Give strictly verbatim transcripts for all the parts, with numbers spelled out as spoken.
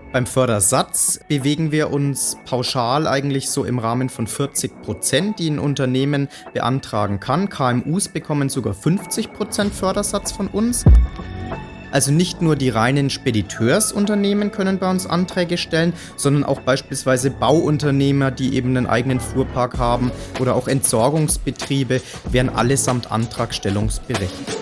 Beim Fördersatz bewegen wir uns pauschal eigentlich so im Rahmen von vierzig Prozent, die ein Unternehmen beantragen kann. K M Us bekommen sogar fünfzig Prozent Fördersatz von uns. Also nicht nur die reinen Spediteursunternehmen können bei uns Anträge stellen, sondern auch beispielsweise Bauunternehmer, die eben einen eigenen Fuhrpark haben, oder auch Entsorgungsbetriebe, wären allesamt antragstellungsberechtigt.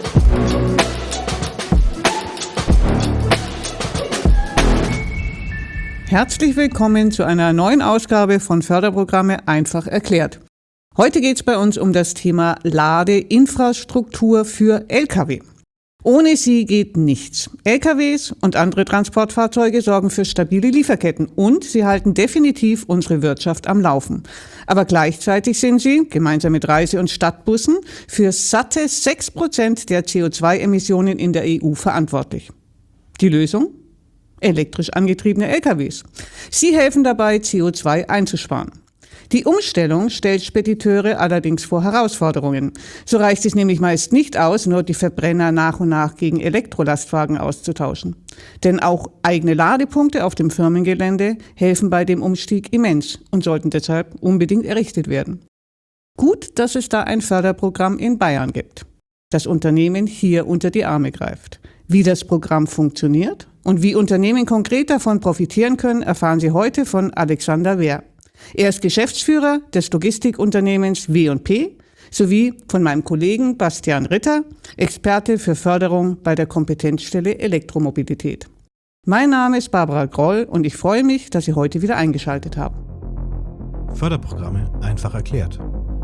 Herzlich willkommen zu einer neuen Ausgabe von Förderprogramme einfach erklärt. Heute geht es bei uns um das Thema Ladeinfrastruktur für L K W. Ohne sie geht nichts. L K Ws und andere Transportfahrzeuge sorgen für stabile Lieferketten und sie halten definitiv unsere Wirtschaft am Laufen. Aber gleichzeitig sind sie, gemeinsam mit Reise- und Stadtbussen, für satte sechs Prozent der C O zwei Emissionen in der E U verantwortlich. Die Lösung? Elektrisch angetriebene L K Ws. Sie helfen dabei, C O zwei einzusparen. Die Umstellung stellt Spediteure allerdings vor Herausforderungen. So reicht es nämlich meist nicht aus, nur die Verbrenner nach und nach gegen Elektrolastwagen auszutauschen. Denn auch eigene Ladepunkte auf dem Firmengelände helfen bei dem Umstieg immens und sollten deshalb unbedingt errichtet werden. Gut, dass es da ein Förderprogramm in Bayern gibt, das Unternehmen hier unter die Arme greift. Wie das Programm funktioniert und wie Unternehmen konkret davon profitieren können, erfahren Sie heute von Alexander Wehr. Er ist Geschäftsführer des Logistikunternehmens W und P sowie von meinem Kollegen Bastian Ritter, Experte für Förderung bei der Kompetenzstelle Elektromobilität. Mein Name ist Barbara Groll und ich freue mich, dass Sie heute wieder eingeschaltet haben. Förderprogramme einfach erklärt.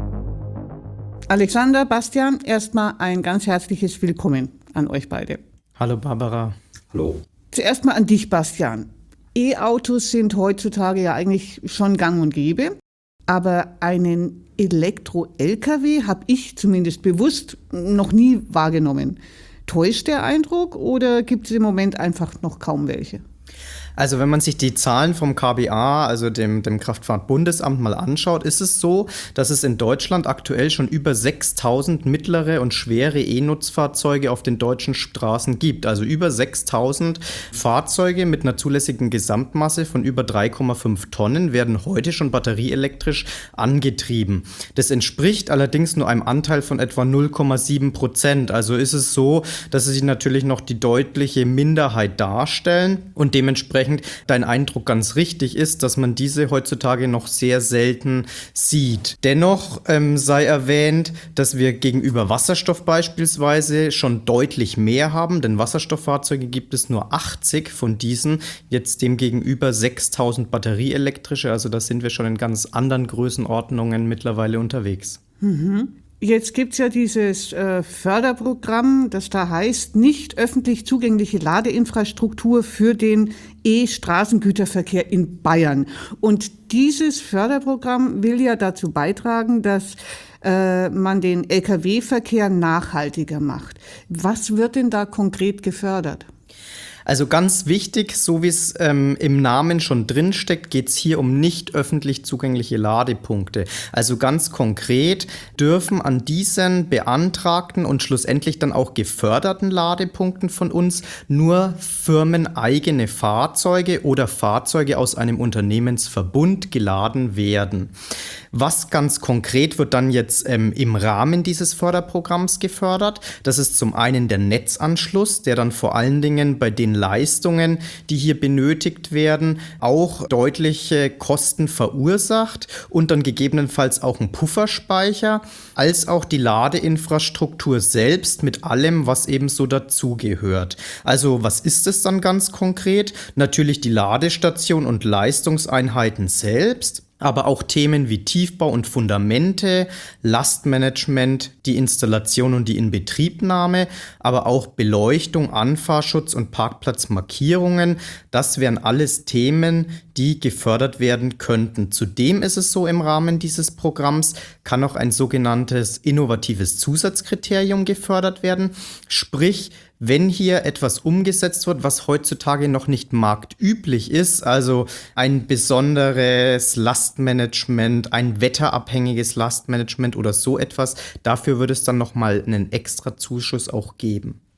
Alexander, Bastian, erstmal ein ganz herzliches Willkommen an euch beide. Hallo Barbara. Hallo. Zuerst mal an dich, Bastian. E-Autos sind heutzutage ja eigentlich schon gang und gäbe, aber einen Elektro-L K W habe ich zumindest bewusst noch nie wahrgenommen. Täuscht der Eindruck oder gibt es im Moment einfach noch kaum welche? Also wenn man sich die Zahlen vom K B A, also dem, dem Kraftfahrtbundesamt, mal anschaut, ist es so, dass es in Deutschland aktuell schon über sechstausend mittlere und schwere E-Nutzfahrzeuge auf den deutschen Straßen gibt. Also über sechstausend Fahrzeuge mit einer zulässigen Gesamtmasse von über drei Komma fünf Tonnen werden heute schon batterieelektrisch angetrieben. Das entspricht allerdings nur einem Anteil von etwa null Komma sieben Prozent. Also ist es so, dass sie natürlich noch die deutliche Minderheit darstellen und dementsprechend dein Eindruck ganz richtig ist, dass man diese heutzutage noch sehr selten sieht. Dennoch ähm, sei erwähnt, dass wir gegenüber Wasserstoff beispielsweise schon deutlich mehr haben, denn Wasserstofffahrzeuge gibt es nur achtzig von diesen, jetzt demgegenüber sechstausend batterieelektrische, also da sind wir schon in ganz anderen Größenordnungen mittlerweile unterwegs. Mhm. Jetzt gibt es ja dieses äh, Förderprogramm, das da heißt, nicht öffentlich zugängliche Ladeinfrastruktur für den E-Straßengüterverkehr in Bayern. Und dieses Förderprogramm will ja dazu beitragen, dass äh, man den L K W-Verkehr nachhaltiger macht. Was wird denn da konkret gefördert? Also ganz wichtig, so wie es ähm, im Namen schon drinsteckt, geht es hier um nicht öffentlich zugängliche Ladepunkte. Also ganz konkret dürfen an diesen beantragten und schlussendlich dann auch geförderten Ladepunkten von uns nur firmeneigene Fahrzeuge oder Fahrzeuge aus einem Unternehmensverbund geladen werden. Was ganz konkret wird dann jetzt ähm, im Rahmen dieses Förderprogramms gefördert? Das ist zum einen der Netzanschluss, der dann vor allen Dingen bei den Leistungen, die hier benötigt werden, auch deutliche Kosten verursacht und dann gegebenenfalls auch ein Pufferspeicher, als auch die Ladeinfrastruktur selbst mit allem, was eben so dazugehört. Also was ist es dann ganz konkret? Natürlich die Ladestation und Leistungseinheiten selbst, aber auch Themen wie Tiefbau und Fundamente, Lastmanagement, die Installation und die Inbetriebnahme, aber auch Beleuchtung, Anfahrschutz und Parkplatzmarkierungen. Das wären alles Themen, die gefördert werden könnten. Zudem ist es so, im Rahmen dieses Programms kann auch ein sogenanntes innovatives Zusatzkriterium gefördert werden. Sprich, wenn hier etwas umgesetzt wird, was heutzutage noch nicht marktüblich ist, also ein besonderes Lastmanagement, ein wetterabhängiges Lastmanagement oder so etwas, dafür würde es dann nochmal einen extra Zuschuss auch geben.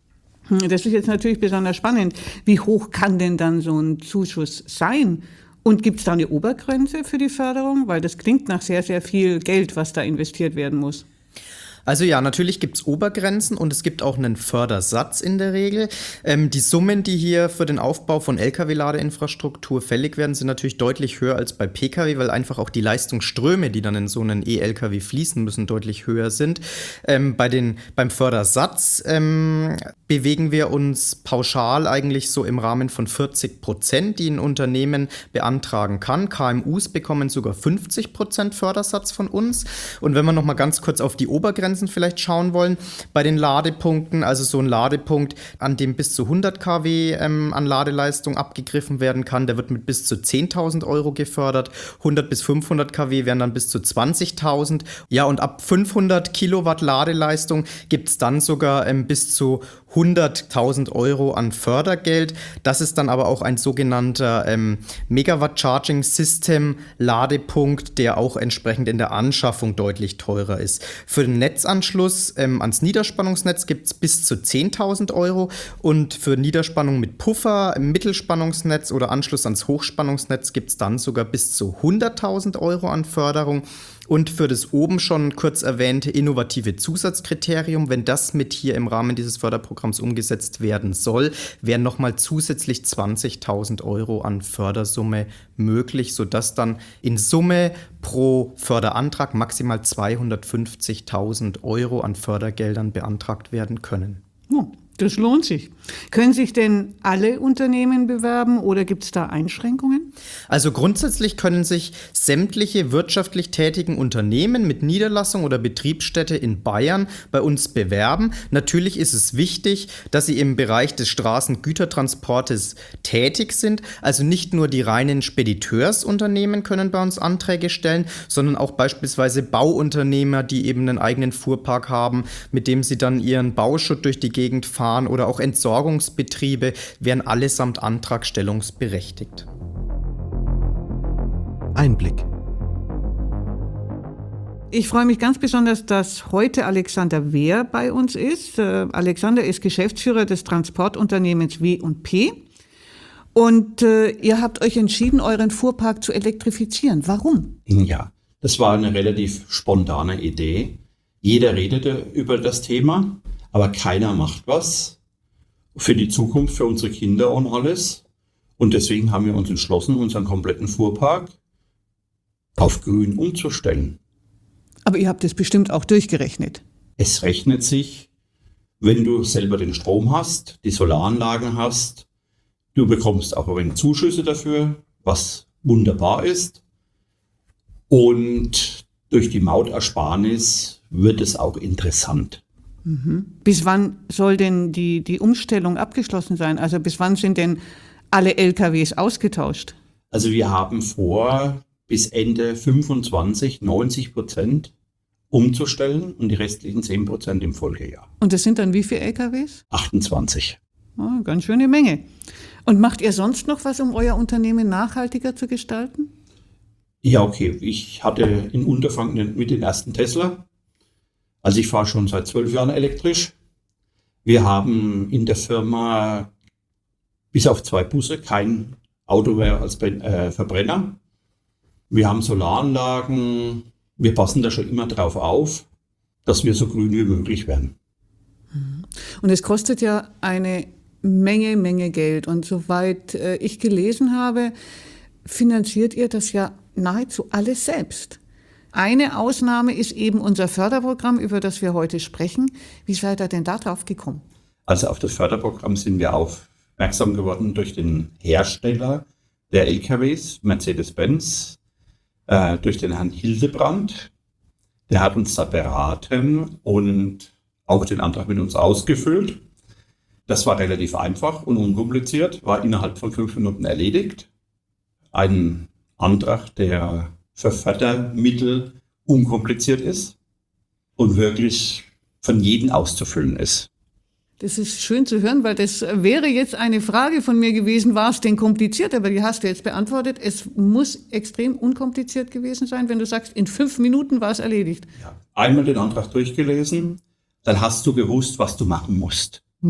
Das ist jetzt natürlich besonders spannend. Wie hoch kann denn dann so ein Zuschuss sein? Und gibt es da eine Obergrenze für die Förderung? Weil das klingt nach sehr, sehr viel Geld, was da investiert werden muss. Also ja, natürlich gibt es Obergrenzen und es gibt auch einen Fördersatz in der Regel. Ähm, die Summen, die hier für den Aufbau von L K W-Ladeinfrastruktur fällig werden, sind natürlich deutlich höher als bei P K W, weil einfach auch die Leistungsströme, die dann in so einen E-L K W fließen müssen, deutlich höher sind. Ähm, bei den, beim Fördersatz ähm, bewegen wir uns pauschal eigentlich so im Rahmen von vierzig Prozent, die ein Unternehmen beantragen kann. K M Us bekommen sogar fünfzig Prozent Fördersatz von uns. Und wenn wir noch mal ganz kurz auf die Obergrenzen vielleicht schauen wollen, bei den Ladepunkten, also so ein Ladepunkt, an dem bis zu hundert Kilowatt ähm, an Ladeleistung abgegriffen werden kann, der wird mit bis zu zehntausend Euro gefördert, hundert bis fünfhundert Kilowatt wären dann bis zu zwanzigtausend. Ja, und ab fünfhundert Kilowatt Ladeleistung gibt es dann sogar ähm, bis zu hunderttausend Euro an Fördergeld. Das ist dann aber auch ein sogenannter ähm, Megawatt Charging System Ladepunkt, der auch entsprechend in der Anschaffung deutlich teurer ist. Für den Netzanschluss ähm, ans Niederspannungsnetz gibt es bis zu zehntausend Euro und für Niederspannung mit Puffer, Mittelspannungsnetz oder Anschluss ans Hochspannungsnetz gibt es dann sogar bis zu hunderttausend Euro an Förderung. Und für das oben schon kurz erwähnte innovative Zusatzkriterium, wenn das mit hier im Rahmen dieses Förderprogramms umgesetzt werden soll, wären nochmal zusätzlich zwanzigtausend Euro an Fördersumme möglich, sodass dann in Summe pro Förderantrag maximal zweihundertfünfzigtausend Euro an Fördergeldern beantragt werden können. Oh, das lohnt sich. Können sich denn alle Unternehmen bewerben oder gibt es da Einschränkungen? Also grundsätzlich können sich sämtliche wirtschaftlich tätigen Unternehmen mit Niederlassung oder Betriebsstätte in Bayern bei uns bewerben. Natürlich ist es wichtig, dass sie im Bereich des Straßengütertransportes tätig sind. Also nicht nur die reinen Spediteursunternehmen können bei uns Anträge stellen, sondern auch beispielsweise Bauunternehmer, die eben einen eigenen Fuhrpark haben, mit dem sie dann ihren Bauschutt durch die Gegend fahren, oder auch Entsorgungsbetriebe wären allesamt antragstellungsberechtigt. Einblick. Ich freue mich ganz besonders, dass heute Alexander Wehr bei uns ist. Äh, Alexander ist Geschäftsführer des Transportunternehmens W und P. Und äh, ihr habt euch entschieden, euren Fuhrpark zu elektrifizieren. Warum? Ja, das war eine relativ spontane Idee. Jeder redete über das Thema, aber keiner macht was für die Zukunft, für unsere Kinder und alles. Und deswegen haben wir uns entschlossen, unseren kompletten Fuhrpark auf grün umzustellen. Aber ihr habt es bestimmt auch durchgerechnet. Es rechnet sich, wenn du selber den Strom hast, die Solaranlagen hast. Du bekommst auch ein wenig Zuschüsse dafür, was wunderbar ist. Und durch die Mautersparnis wird es auch interessant. Mhm. Bis wann soll denn die, die Umstellung abgeschlossen sein? Also bis wann sind denn alle L K Ws ausgetauscht? Also wir haben vor, bis Ende fünfundzwanzig neunzig Prozent umzustellen und die restlichen zehn Prozent im Folgejahr. Und das sind dann wie viele L K Ws? achtundzwanzig. Oh, ganz schöne Menge. Und macht ihr sonst noch was, um euer Unternehmen nachhaltiger zu gestalten? Ja, okay. Ich hatte in Unterfranken mit den ersten Tesla. Also ich fahre schon seit zwölf Jahren elektrisch. Wir haben in der Firma bis auf zwei Busse kein Auto mehr als äh, Verbrenner. Wir haben Solaranlagen. Wir passen da schon immer drauf auf, dass wir so grün wie möglich werden. Und es kostet ja eine Menge, Menge Geld. Und soweit äh, ich gelesen habe, finanziert ihr das ja nahezu alles selbst. Eine Ausnahme ist eben unser Förderprogramm, über das wir heute sprechen. Wie seid ihr denn da drauf gekommen? Also auf das Förderprogramm sind wir aufmerksam geworden durch den Hersteller der L K Ws, Mercedes-Benz, äh, durch den Herrn Hildebrand. Der hat uns da beraten und auch den Antrag mit uns ausgefüllt. Das war relativ einfach und unkompliziert, war innerhalb von fünf Minuten erledigt. Ein Antrag, der für Fördermittel unkompliziert ist und wirklich von jedem auszufüllen ist. Das ist schön zu hören, weil das wäre jetzt eine Frage von mir gewesen, war es denn kompliziert? Aber die hast du jetzt beantwortet. Es muss extrem unkompliziert gewesen sein, wenn du sagst, in fünf Minuten war es erledigt. Ja. Einmal den Antrag durchgelesen, dann hast du gewusst, was du machen musst. Hm.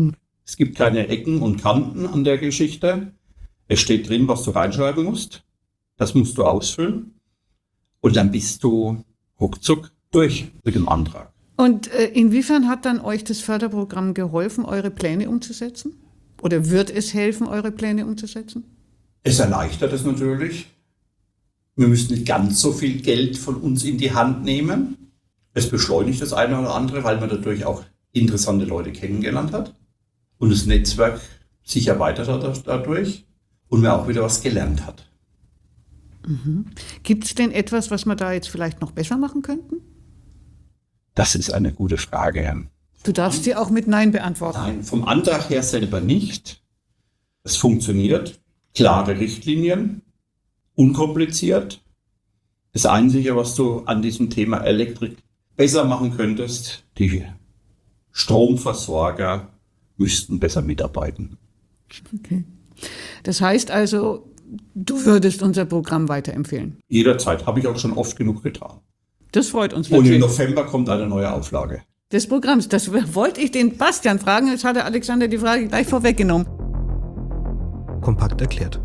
Es gibt keine Ecken und Kanten an der Geschichte. Es steht drin, was du reinschreiben musst. Das musst du ausfüllen. Und dann bist du ruckzuck durch mit dem Antrag. Und äh, inwiefern hat dann euch das Förderprogramm geholfen, eure Pläne umzusetzen? Oder wird es helfen, eure Pläne umzusetzen? Es erleichtert es natürlich. Wir müssen nicht ganz so viel Geld von uns in die Hand nehmen. Es beschleunigt das eine oder andere, weil man dadurch auch interessante Leute kennengelernt hat. Und das Netzwerk sich erweitert hat dadurch. Und man auch wieder was gelernt hat. Mhm. Gibt es denn etwas, was wir da jetzt vielleicht noch besser machen könnten? Das ist eine gute Frage. Du darfst sie auch mit Nein beantworten. Nein, vom Antrag her selber nicht. Es funktioniert. Klare Richtlinien. Unkompliziert. Das Einzige, was du an diesem Thema Elektrik besser machen könntest, die Stromversorger müssten besser mitarbeiten. Okay. Das heißt also, du würdest unser Programm weiterempfehlen? Jederzeit, habe ich auch schon oft genug getan. Das freut uns Und natürlich. im November kommt eine neue Auflage. Des Programms, das wollte ich den Bastian fragen, jetzt hat der Alexander die Frage gleich vorweggenommen. Kompakt erklärt.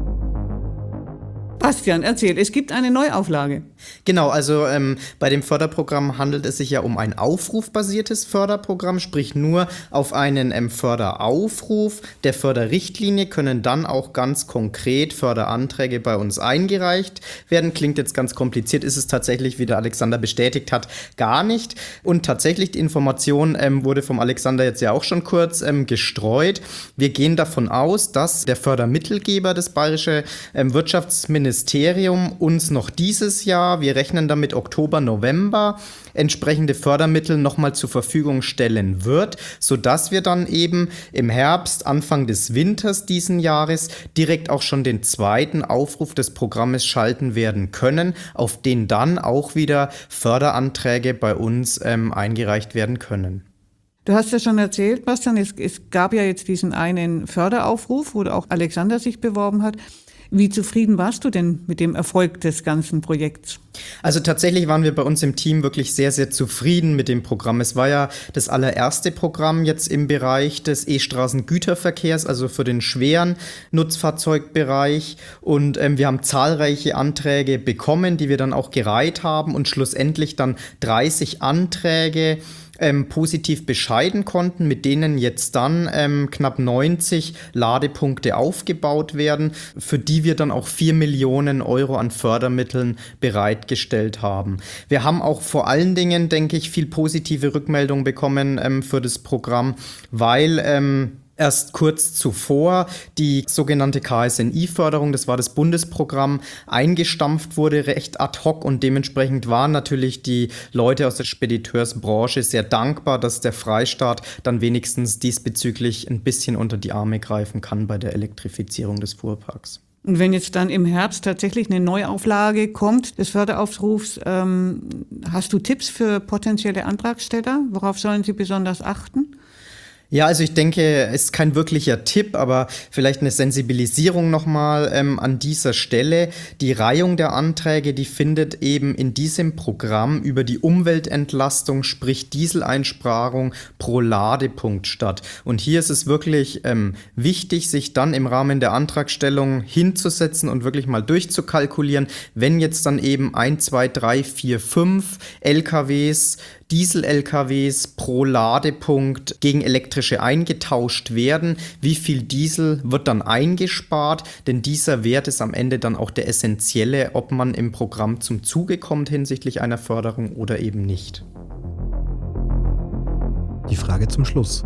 Bastian, erzähl, es gibt eine Neuauflage. Genau, also ähm, bei dem Förderprogramm handelt es sich ja um ein aufrufbasiertes Förderprogramm, sprich nur auf einen ähm, Förderaufruf der Förderrichtlinie können dann auch ganz konkret Förderanträge bei uns eingereicht werden. Klingt jetzt ganz kompliziert, ist es tatsächlich, wie der Alexander bestätigt hat, gar nicht. Und tatsächlich die Information ähm, wurde vom Alexander jetzt ja auch schon kurz ähm, gestreut. Wir gehen davon aus, dass der Fördermittelgeber, das Bayerische ähm, Wirtschaftsministerium, Ministerium uns noch dieses Jahr, wir rechnen damit Oktober, November, entsprechende Fördermittel nochmal zur Verfügung stellen wird, sodass wir dann eben im Herbst, Anfang des Winters diesen Jahres direkt auch schon den zweiten Aufruf des Programmes schalten werden können, auf den dann auch wieder Förderanträge bei uns ähm, eingereicht werden können. Du hast ja schon erzählt, Bastian, es, es gab ja jetzt diesen einen Förderaufruf, wo auch Alexander sich beworben hat. Wie zufrieden warst du denn mit dem Erfolg des ganzen Projekts? Also tatsächlich waren wir bei uns im Team wirklich sehr, sehr zufrieden mit dem Programm. Es war ja das allererste Programm jetzt im Bereich des E-Straßengüterverkehrs, also für den schweren Nutzfahrzeugbereich. Und ähm, wir haben zahlreiche Anträge bekommen, die wir dann auch gereiht haben und schlussendlich dann dreißig Anträge Ähm, positiv bescheiden konnten, mit denen jetzt dann ähm, knapp neunzig Ladepunkte aufgebaut werden, für die wir dann auch vier Millionen Euro an Fördermitteln bereitgestellt haben. Wir haben auch vor allen Dingen, denke ich, viel positive Rückmeldungen bekommen ähm, für das Programm, weil ähm, erst kurz zuvor die sogenannte K S N I-Förderung, das war das Bundesprogramm, eingestampft wurde, recht ad hoc, und dementsprechend waren natürlich die Leute aus der Spediteursbranche sehr dankbar, dass der Freistaat dann wenigstens diesbezüglich ein bisschen unter die Arme greifen kann bei der Elektrifizierung des Fuhrparks. Und wenn jetzt dann im Herbst tatsächlich eine Neuauflage kommt des Förderaufrufs, ähm, hast du Tipps für potenzielle Antragsteller? Worauf sollen sie besonders achten? Ja, also ich denke, es ist kein wirklicher Tipp, aber vielleicht eine Sensibilisierung nochmal ähm, an dieser Stelle. Die Reihung der Anträge, die findet eben in diesem Programm über die Umweltentlastung, sprich Dieseleinsparung pro Ladepunkt statt. Und hier ist es wirklich ähm, wichtig, sich dann im Rahmen der Antragstellung hinzusetzen und wirklich mal durchzukalkulieren, wenn jetzt dann eben ein, zwei, drei, vier, fünf L K Ws, Diesel-L K Ws pro Ladepunkt gegen elektrische eingetauscht werden. Wie viel Diesel wird dann eingespart? Denn dieser Wert ist am Ende dann auch der essentielle, ob man im Programm zum Zuge kommt hinsichtlich einer Förderung oder eben nicht. Die Frage zum Schluss.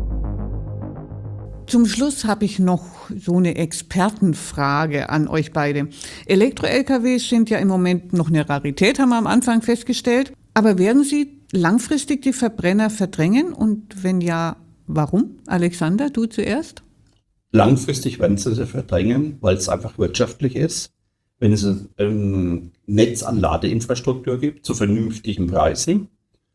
Zum Schluss habe ich noch so eine Expertenfrage an euch beide. Elektro-L K Ws sind ja im Moment noch eine Rarität, haben wir am Anfang festgestellt. Aber werden sie langfristig die Verbrenner verdrängen? Und wenn ja, warum? Alexander, du zuerst? Langfristig werden sie sie verdrängen, weil es einfach wirtschaftlich ist. Wenn es ein Netz an Ladeinfrastruktur gibt, zu vernünftigen Preisen.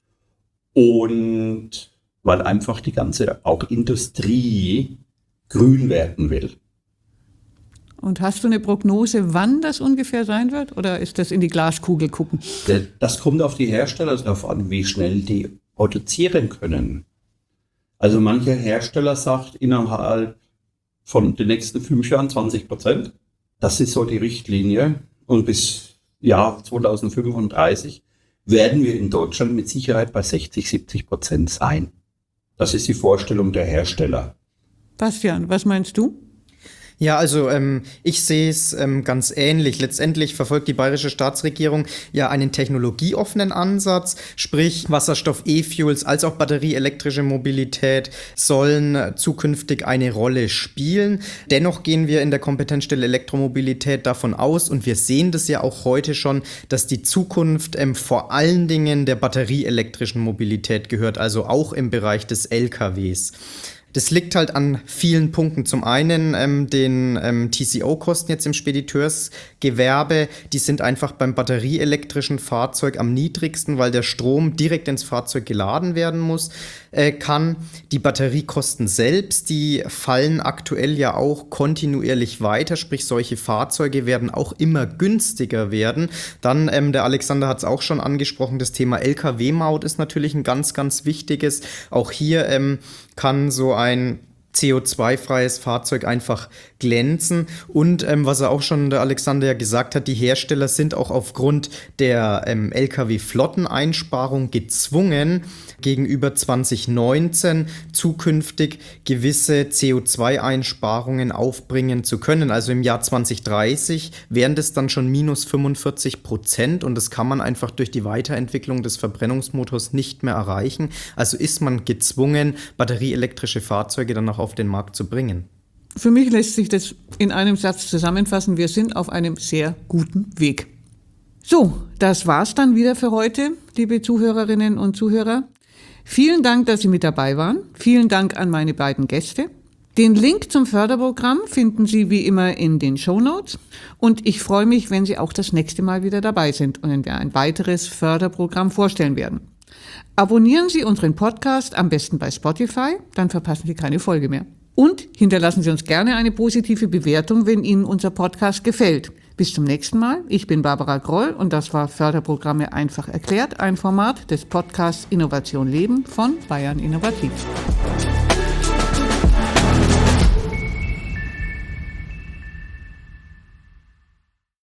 Und weil einfach die ganze auch Industrie grün werden will. Und hast du eine Prognose, wann das ungefähr sein wird? Oder ist das in die Glaskugel gucken? Das kommt auf die Hersteller darauf an, wie schnell die produzieren können. Also mancher Hersteller sagt innerhalb von den nächsten fünf Jahren zwanzig Prozent. Das ist so die Richtlinie. Und bis Jahr zweitausendfünfunddreißig werden wir in Deutschland mit Sicherheit bei sechzig, siebzig Prozent sein. Das ist die Vorstellung der Hersteller. Bastian, was meinst du? Ja, also ähm, ich sehe es ähm, ganz ähnlich. Letztendlich verfolgt die bayerische Staatsregierung ja einen technologieoffenen Ansatz, sprich Wasserstoff-E-Fuels als auch batterieelektrische Mobilität sollen äh, zukünftig eine Rolle spielen. Dennoch gehen wir in der Kompetenzstelle Elektromobilität davon aus, und wir sehen das ja auch heute schon, dass die Zukunft ähm, vor allen Dingen der batterieelektrischen Mobilität gehört, also auch im Bereich des L K Ws. Das liegt halt an vielen Punkten. Zum einen ähm, den ähm, T C O-Kosten jetzt im Spediteursgewerbe. Die sind einfach beim batterieelektrischen Fahrzeug am niedrigsten, weil der Strom direkt ins Fahrzeug geladen werden muss, äh, kann. Die Batteriekosten selbst, die fallen aktuell ja auch kontinuierlich weiter. Sprich, solche Fahrzeuge werden auch immer günstiger werden. Dann, ähm, der Alexander hat es auch schon angesprochen, das Thema L K W-Maut ist natürlich ein ganz, ganz wichtiges. Auch hier ähm, kann so ein C O zwei freies Fahrzeug einfach glänzen. Und ähm, was er auch schon, der Alexander ja gesagt hat, die Hersteller sind auch aufgrund der ähm, L K W-Flotteneinsparung gezwungen, gegenüber zwanzig neunzehn zukünftig gewisse C O zwei Einsparungen aufbringen zu können. Also im Jahr zwanzig dreißig wären das dann schon minus fünfundvierzig Prozent, und das kann man einfach durch die Weiterentwicklung des Verbrennungsmotors nicht mehr erreichen. Also ist man gezwungen, batterieelektrische Fahrzeuge dann auch auf den Markt zu bringen. Für mich lässt sich das in einem Satz zusammenfassen. Wir sind auf einem sehr guten Weg. So, das war's dann wieder für heute, liebe Zuhörerinnen und Zuhörer. Vielen Dank, dass Sie mit dabei waren. Vielen Dank an meine beiden Gäste. Den Link zum Förderprogramm finden Sie wie immer in den Shownotes. Und ich freue mich, wenn Sie auch das nächste Mal wieder dabei sind und wenn wir ein weiteres Förderprogramm vorstellen werden. Abonnieren Sie unseren Podcast am besten bei Spotify, dann verpassen Sie keine Folge mehr. Und hinterlassen Sie uns gerne eine positive Bewertung, wenn Ihnen unser Podcast gefällt. Bis zum nächsten Mal. Ich bin Barbara Groll und das war Förderprogramme einfach erklärt, ein Format des Podcasts Innovation Leben von Bayern Innovativ.